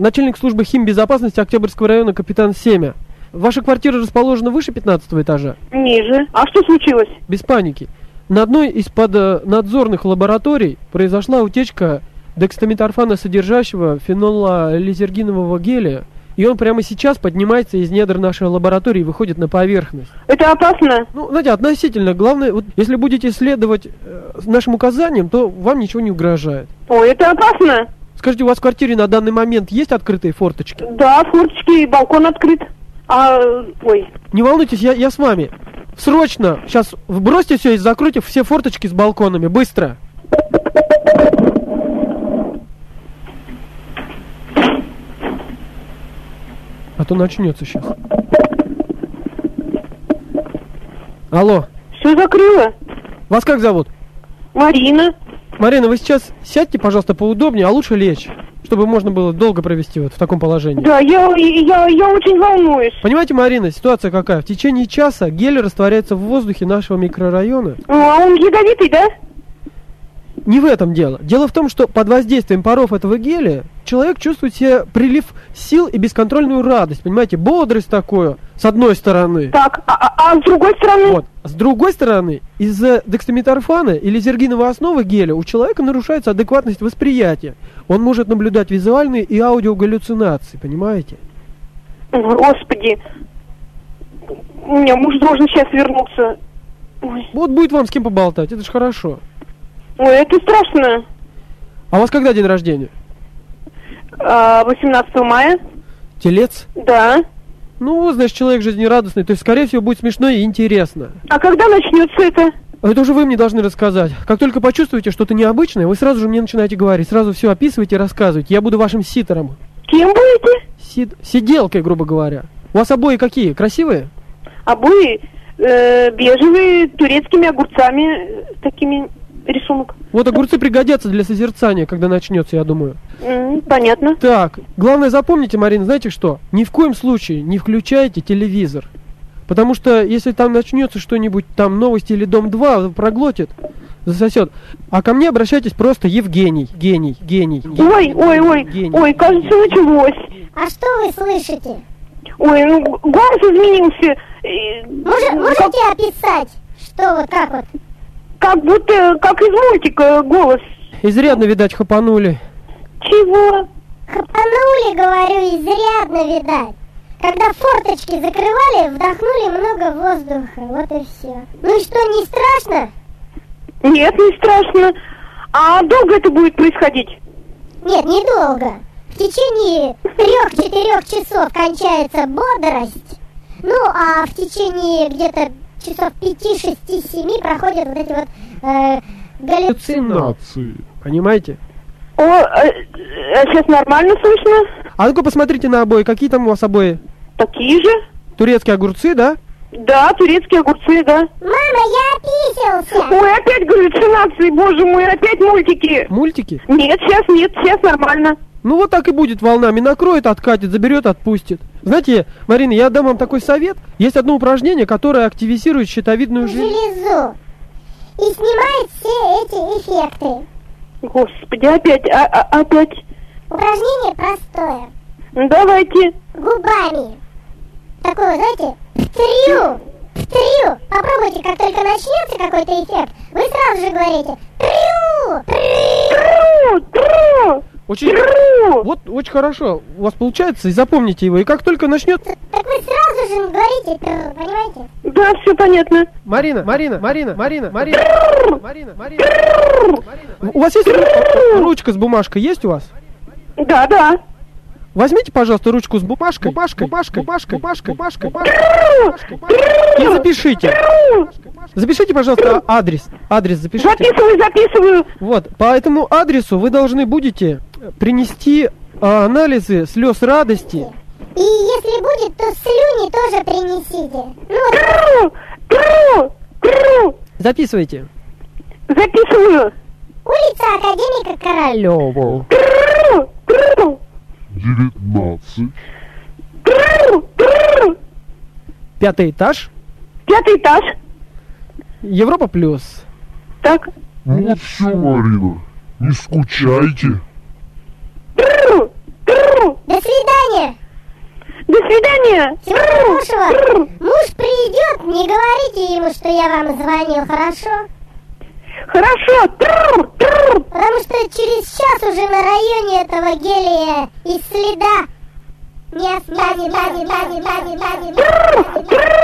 начальник службы химбезопасности Октябрьского района капитан Семя. Ваша квартира расположена выше 15 этажа? Ниже. А что случилось? Без паники. На одной из поднадзорных лабораторий произошла утечка дексаметорфана содержащего фенолализергинового геля, и он прямо сейчас поднимается из недр нашей лаборатории и выходит на поверхность. Это опасно? Ну, знаете, относительно. Главное, вот, если будете следовать нашим указаниям, то вам ничего не угрожает. Ой, это опасно? Скажите, у вас в квартире на данный момент есть открытые форточки? Да, форточки, балкон открыт. Ой. Не волнуйтесь, я с вами. Срочно! Сейчас бросьте все и закройте все форточки с балконами. Быстро! А то начнется сейчас. Алло. Все закрыла. Вас как зовут? Марина. Марина, вы сейчас сядьте, пожалуйста, поудобнее, а лучше лечь, чтобы можно было долго провести вот в таком положении. Да, я очень волнуюсь. Понимаете, Марина, ситуация какая? В течение часа гель растворяется в воздухе нашего микрорайона. А он ядовитый, да? Не в этом дело. Дело в том, что под воздействием паров этого геля человек чувствует себе прилив сил и бесконтрольную радость, понимаете, бодрость такую, с одной стороны. Так, а с другой стороны? Вот. С другой стороны, из-за дексаметорфана и лизергиновой основы геля у человека нарушается адекватность восприятия. Он может наблюдать визуальные и аудиогаллюцинации, понимаете? Господи, у меня муж должен сейчас вернуться. Ой. Вот будет вам с кем поболтать, это ж хорошо. Ой, это страшно. А у вас когда день рождения? 18 мая. Телец? Да. Ну, значит, человек жизнерадостный, то есть, скорее всего, будет смешно и интересно. А когда начнется это? Это уже вы мне должны рассказать. Как только почувствуете что-то необычное, вы сразу же мне начинаете говорить, сразу все описывайте и рассказывайте. Я буду вашим ситером. Кем будете? Сиделкой, грубо говоря. У вас обои какие? Красивые? Обои бежевые, турецкими огурцами, такими рисунок. Вот огурцы пригодятся для созерцания, когда начнется, я думаю. Понятно. Так, главное запомните, Марина, знаете что? Ни в коем случае не включайте телевизор. Потому что если там начнется что-нибудь, там новости или Дом-2, проглотит, засосет. А ко мне обращайтесь просто Евгений. Гений. Ой, кажется, началось. А что вы слышите? Ой, ну голос изменился. Можете описать, что вот как вот? Как будто, как из мультика голос. Изрядно, видать, хапанули. Чего? Хапанули, говорю, изрядно, видать. Когда форточки закрывали, вдохнули много воздуха, вот и все. Ну и что, не страшно? Нет, не страшно. А долго это будет происходить? Нет, недолго. В течение 3-4 часов кончается бодрость. Ну, а в течение где-то часов 5-6-7 проходят вот эти вот галлюцинации. Понимаете? Сейчас нормально слышно? А ну-ка посмотрите на обои. Какие там у вас обои? Такие же. Турецкие огурцы, да? Да, турецкие огурцы, да. Мама, я описался! Ой, опять галлюцинации, боже мой, опять мультики. Мультики? Нет, сейчас нормально. Ну вот так и будет волнами. Накроет, откатит, заберет, отпустит. Знаете, Марина, я дам вам такой совет. Есть одно упражнение, которое активизирует щитовидную железу. И снимает все эти эффекты. Господи, опять. Упражнение простое. Давайте. Губами. Такое, знаете, трю. Попробуйте, как только начнется какой-то эффект, вы сразу же говорите трю. Очень хорошо. У вас получается, и запомните его. И как только начнется... Так вы сразу же говорите трю, понимаете? Да, все понятно. Марина. У вас есть ручка с бумажкой? Есть у вас? Да. Возьмите, пожалуйста, ручку с бумажкой. И запишите. Запишите, пожалуйста, адрес. Адрес запишите. Записываю. Вот, по этому адресу вы должны будете принести анализы слез радости. И если будет, то слюни тоже принесите. Записывайте. Записываю. Улица Академика Королёва. 19. 5-й этаж. 5-й этаж. Европа плюс. Так. Ну все, Марина, не скучайте. До свидания. Всего хорошего. Муж придет, не говорите ему, что я вам звонил, хорошо? Хорошо. Потому что через час уже на районе этого гелия и следа не останется.